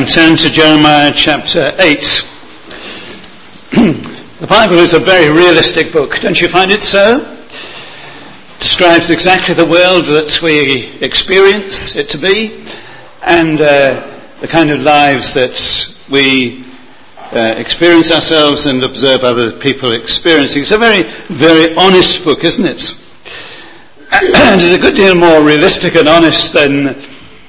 and turn to Jeremiah chapter 8. The Bible is a very realistic book, don't you find it so? It describes exactly the world that we experience it to be, and the kind of lives that we experience ourselves and observe other people experiencing. It's a very, very honest book, isn't it? And it's a good deal more realistic and honest than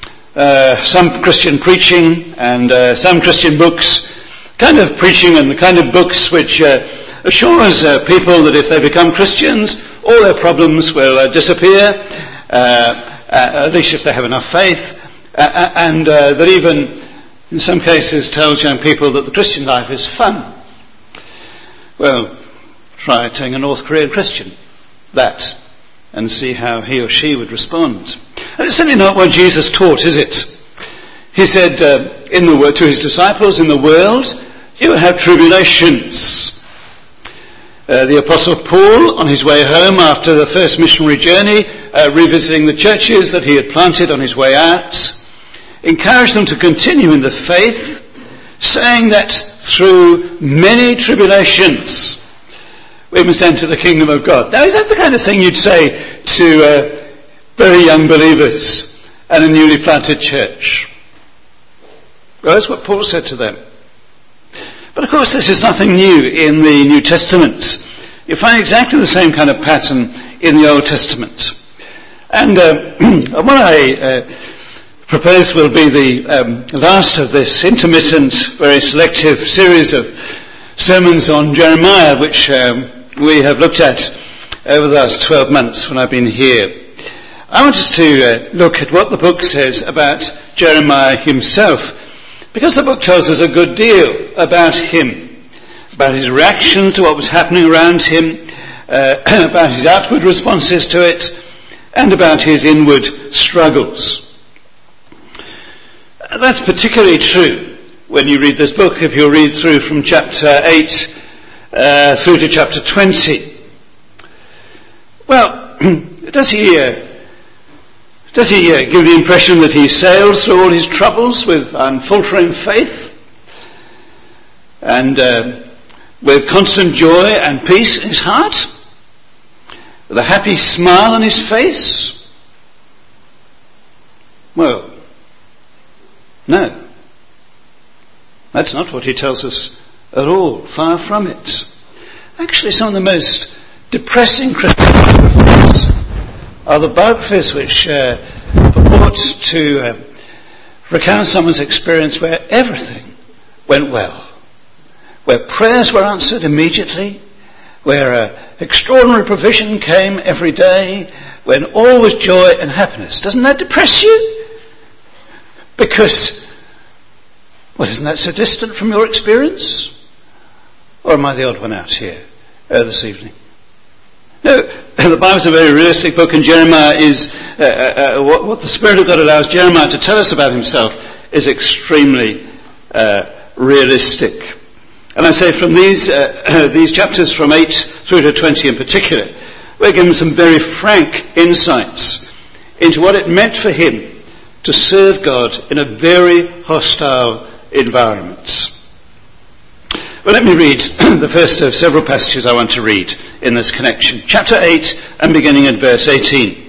some Christian preaching and some Christian books, kind of preaching and the kind of books which assures people that if they become Christians, all their problems will disappear, at least if they have enough faith, and that even in some cases tells young people that the Christian life is fun. Well, try telling a North Korean Christian that and see how he or she would respond. And it's certainly not what Jesus taught, is it? He said to his disciples, in the world you will have tribulations. The Apostle Paul, on his way home after the first missionary journey, revisiting the churches that he had planted on his way out, encouraged them to continue in the faith, saying that through many tribulations we must enter the kingdom of God. Now, is that the kind of thing you'd say to very young believers and a newly planted church? Well, that's what Paul said to them. But of course, this is nothing new in the New Testament. You find exactly the same kind of pattern in the Old Testament. And what I propose will be the last of this intermittent, very selective series of sermons on Jeremiah, which we have looked at over the last 12 months when I've been here. I want us to look at what the book says about Jeremiah himself, because the book tells us a good deal about him, about his reaction to what was happening around him, about his outward responses to it, and about his inward struggles. That's particularly true when you read this book, if you read through from chapter 8 through to chapter 20. Well, does he give the impression that he sails through all his troubles with unfaltering faith and with constant joy and peace in his heart, with a happy smile on his face? Well, no. That's not what he tells us at all. Far from it. Actually, some of the most depressing Christian biographies are the biographies which purport to recount someone's experience where everything went well, where prayers were answered immediately, where extraordinary provision came every day, when all was joy and happiness. Doesn't that depress you? Because, well, isn't that so distant from your experience? Or am I the odd one out here this evening? No, the Bible's a very realistic book, and Jeremiah is, what the Spirit of God allows Jeremiah to tell us about himself is extremely realistic. And I say from these chapters from 8 through to 20 in particular, we're given some very frank insights into what it meant for him to serve God in a very hostile environment. Well, let me read the first of several passages I want to read in this connection. Chapter 8 and beginning at verse 18.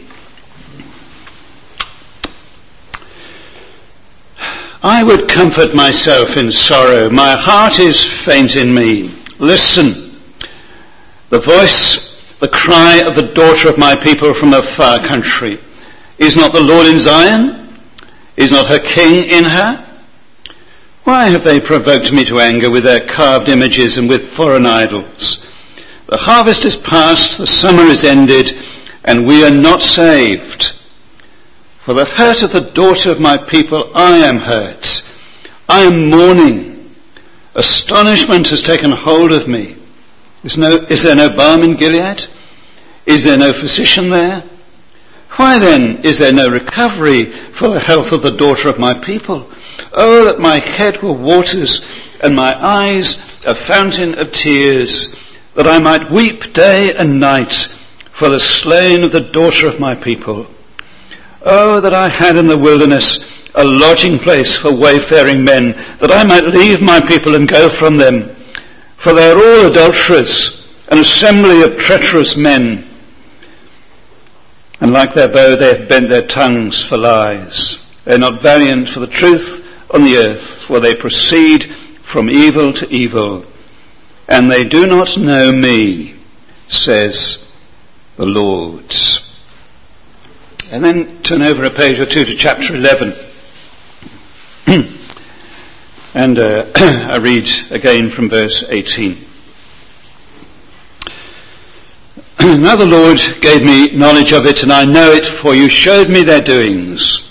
I would comfort myself in sorrow. My heart is faint in me. Listen, the voice, the cry of the daughter of my people from a far country. Is not the Lord in Zion? Is not her king in her? Why have they provoked me to anger with their carved images and with foreign idols? The harvest is past, the summer is ended, and we are not saved. For the hurt of the daughter of my people I am hurt. I am mourning. Astonishment has taken hold of me. Is there no balm in Gilead? Is there no physician there? Why then is there no recovery for the health of the daughter of my people? Oh, that my head were waters and my eyes a fountain of tears, that I might weep day and night for the slain of the daughter of my people. Oh, that I had in the wilderness a lodging place for wayfaring men, that I might leave my people and go from them. For they are all adulterers, an assembly of treacherous men. And like their bow they have bent their tongues for lies. They are not valiant for the truth on the earth, for they proceed from evil to evil. And they do not know me, says the Lord. And then turn over a page or two to chapter 11. And I read again from verse 18. Now the Lord gave me knowledge of it, and I know it, for you showed me their doings.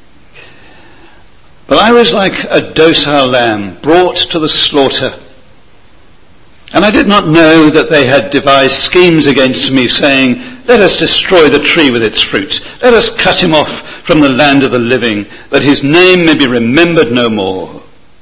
But I was like a docile lamb brought to the slaughter. And I did not know that they had devised schemes against me, saying, let us destroy the tree with its fruit. Let us cut him off from the land of the living, that his name may be remembered no more.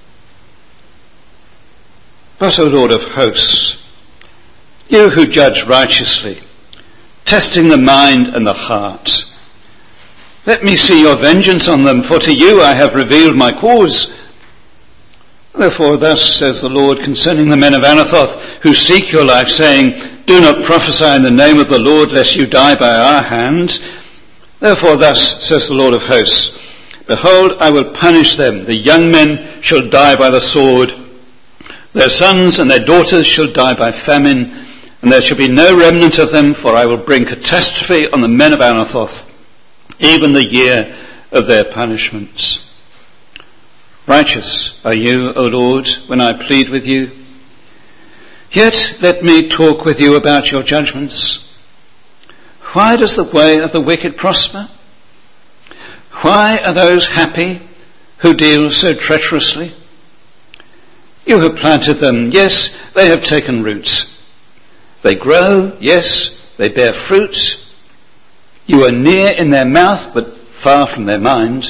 But, O Lord of hosts, you who judge righteously, testing the mind and the heart, let me see your vengeance on them, for to you I have revealed my cause. Therefore thus says the Lord concerning the men of Anathoth, who seek your life, saying, do not prophesy in the name of the Lord, lest you die by our hand. Therefore thus says the Lord of hosts, behold, I will punish them. The young men shall die by the sword. Their sons and their daughters shall die by famine, and there shall be no remnant of them, for I will bring catastrophe on the men of Anathoth, even the year of their punishments. Righteous are you, O Lord, when I plead with you. Yet let me talk with you about your judgments. Why does the way of the wicked prosper? Why are those happy who deal so treacherously? You have planted them, yes, they have taken root. They grow, yes, they bear fruit. You are near in their mouth, but far from their mind.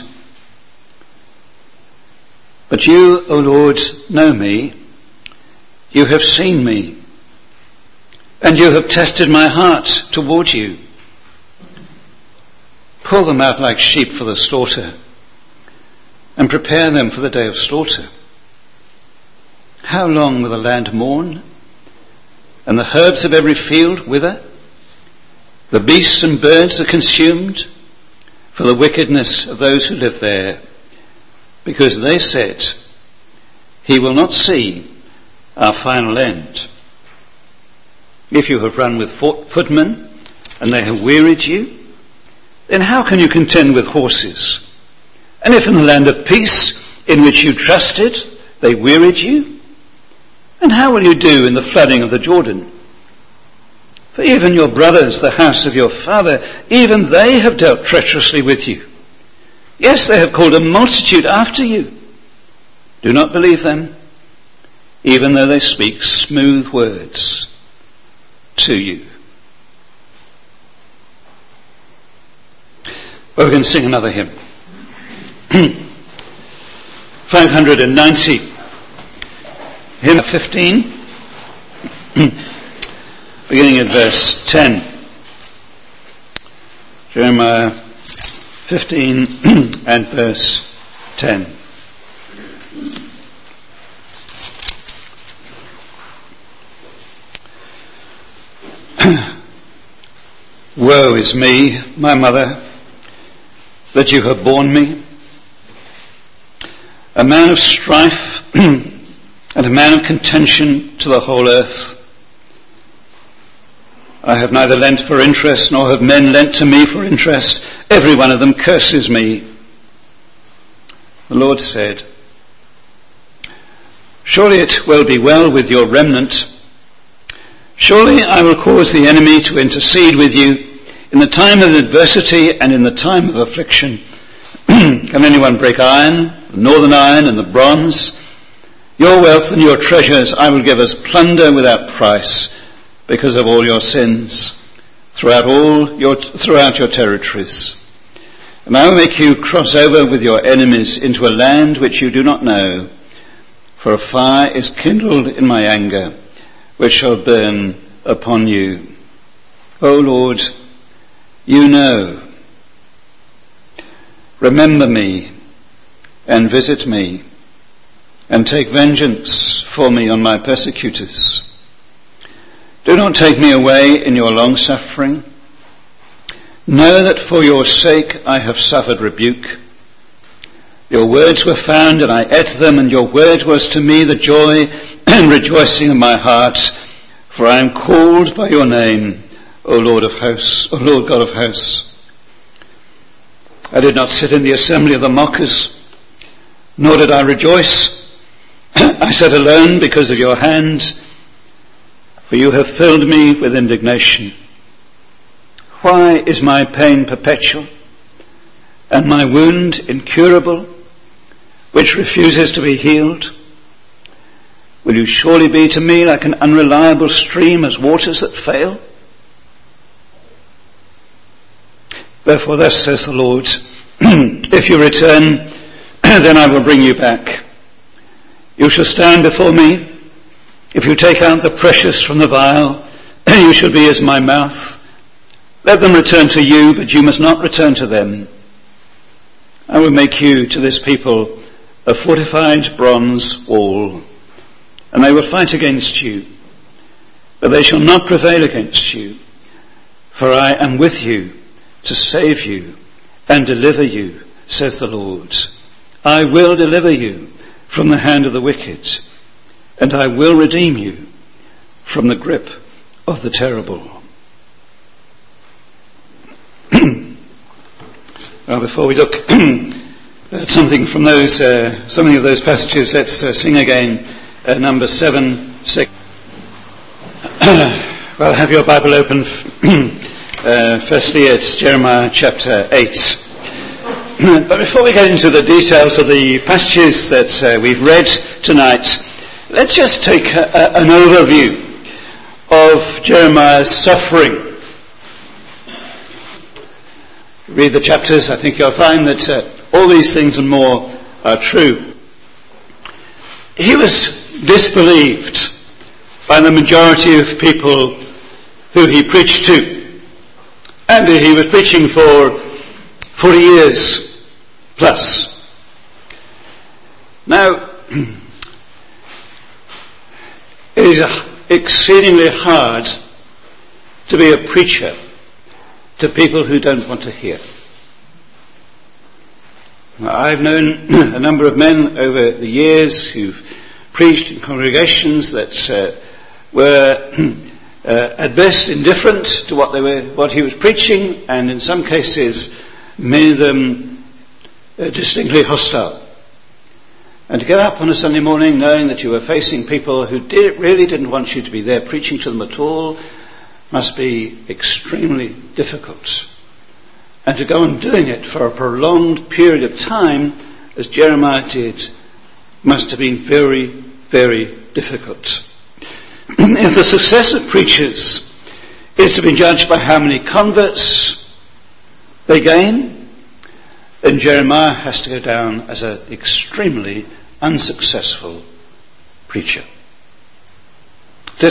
But you, O Lord, know me. You have seen me, and you have tested my heart toward you. Pull them out like sheep for the slaughter, and prepare them for the day of slaughter. How long will the land mourn, and the herbs of every field wither? The beasts and birds are consumed for the wickedness of those who live there, because they said, he will not see our final end. If you have run with footmen, and they have wearied you, then how can you contend with horses? And if in the land of peace, in which you trusted, they wearied you, and how will you do in the flooding of the Jordan? For even your brothers, the house of your father, even they have dealt treacherously with you. Yes, they have called a multitude after you. Do not believe them, even though they speak smooth words to you. Well, we can sing another hymn. 590, hymn 15, beginning at verse 10. Jeremiah 15 and verse 10. Woe is me, my mother, that you have borne me, a man of strife and a man of contention to the whole earth. I have neither lent for interest, nor have men lent to me for interest. Every one of them curses me. The Lord said, surely it will be well with your remnant. Surely I will cause the enemy to intercede with you in the time of adversity and in the time of affliction. Can anyone break iron, the northern iron and the bronze? Your wealth and your treasures I will give as plunder without price, because of all your sins throughout your territories. And I will make you cross over with your enemies into a land which you do not know, for a fire is kindled in my anger, which shall burn upon you. O Lord, you know. Remember me and visit me, and take vengeance for me on my persecutors. Do not take me away in your long-suffering. Know that for your sake I have suffered rebuke. Your words were found, and I ate them, and your word was to me the joy and rejoicing of my heart, for I am called by your name, O Lord of hosts, O Lord God of hosts. I did not sit in the assembly of the mockers, nor did I rejoice. I sat alone because of your hand, for you have filled me with indignation. Why is my pain perpetual, and my wound incurable, which refuses to be healed? Will you surely be to me like an unreliable stream, as waters that fail? Therefore thus says the Lord, if you return, then I will bring you back. You shall stand before me. If you take out the precious from the vial, you shall be as my mouth. Let them return to you, but you must not return to them. I will make you to this people a fortified bronze wall, and they will fight against you, but they shall not prevail against you, for I am with you to save you and deliver you, says the Lord. I will deliver you from the hand of the wicked, and I will redeem you from the grip of the terrible. Well, before we look at something from those, so many of those passages, let's sing again number 7, 6. Well, have your Bible open. Firstly, it's Jeremiah chapter 8. But before we get into the details of the passages that we've read tonight, let's just take an overview of Jeremiah's suffering. Read the chapters, I think you'll find that all these things and more are true. He was disbelieved by the majority of people who he preached to. And he was preaching for 40 years plus. Now, it is exceedingly hard to be a preacher to people who don't want to hear. I've known a number of men over the years who've preached in congregations that were at best indifferent to what he was preaching, and in some cases many of them distinctly hostile. And to get up on a Sunday morning knowing that you were facing people who really didn't want you to be there preaching to them at all must be extremely difficult. And to go on doing it for a prolonged period of time, as Jeremiah did, must have been very, very difficult. If the success of preachers is to be judged by how many converts they gain, then Jeremiah has to go down as an extremely unsuccessful preacher.